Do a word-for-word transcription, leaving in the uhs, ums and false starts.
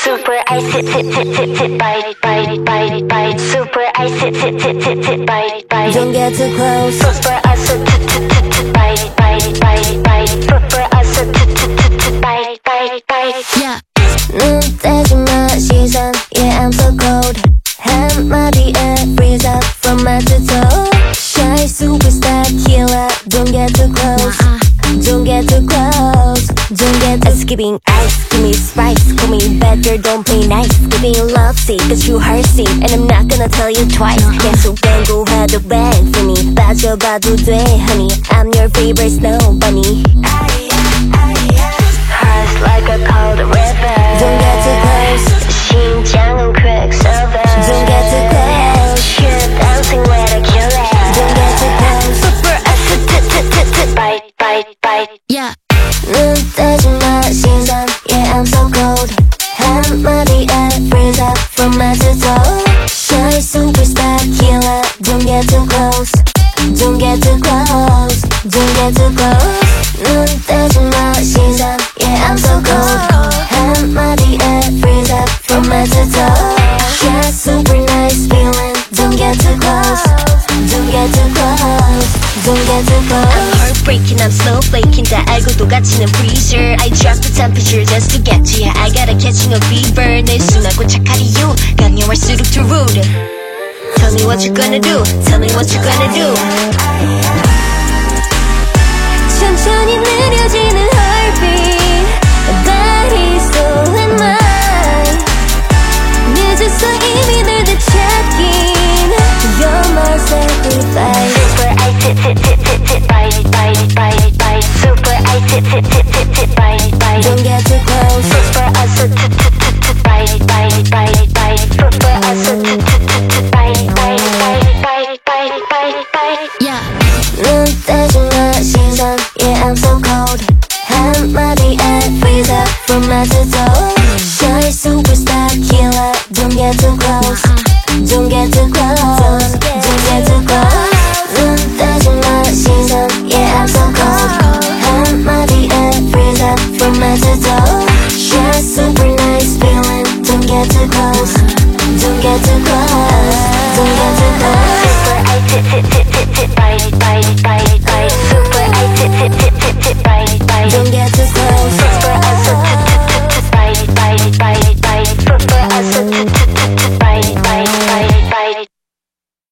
Super ice sit sit sit sit sit bite bite bite bite. Super ice sit sit sit sit sit bite bite. Don't get too close. Super ice sit sit sit sit bite bite bite bite. Super ice sit sit sit sit bite bite bite. Yeah. 눈 떼지 마 시선. Yeah, I'm so cold. 한마디에 freeze up from head to toe. Shy superstar killer. Don't get too close. Don't get too close. Don't get too skipping ice. Give me spice. Call me better. Don't play nice. Giving you love sick. Cause you heartsick. And I'm not gonna tell you twice. 계속 뱅고 해도 bang for me. 빠져봐도 돼 honey. I'm your favorite snow bunny. Hearts like a cold river. Don't get too close. 심장은 quicksilver. Don't get too close. You're dancing with a killer. Don't get too close. Super acid tit tit tit tit bite bite bite. Yeah. 눈 떼지 마 시선. Yeah, I'm so cold. 한마디에 freeze up from head to toe. Shy superstar killer. Don't get too close. Don't get too close. Don't get too close. 눈 떼지 마 시선. Yeah, I'm so cold. 한마디에 freeze up from head to toe. Yeah, super nice feeling. Don't get too close. Don't get too close. Don't get too close. I'm heartbreaking, I'm snowflaking. 다 알고도 갇히는 freezer. I drop the temperature just to get to ya. I gotta catching a fever. 내 순하고 착한 이유 강요할수록 too rude. Tell me what you gonna do. Tell me what you gonna do. 천천히 느려지는 heartbeat. Body, soul and mind. 늦었어 이미 늘 되찾긴. You're my sacrifice. Super ice sit sit sit sit sit bite bite bite bite. Super ice sit sit sit sit sit bite bite. Don't get too close. Super ice sit sit sit sit sit bite bite bite bite. Super ice sit sit sit sit sit bite bite bite bite bite bite bite. Yeah. 눈 떼지 마 시선. Yeah, I'm so cold. 한마디에 freeze up from head to toe. Shy superstar killer. Don't get too close. Don't get too close. Don't get too close. 눈 떼지 마 시선. Yeah, I'm so cold. 한마디에 freeze up from head to toe. Yeah, super nice feeling. Don't get too close. Don't get too close. Don't get too close. Super ice sit sit sit sit sit bite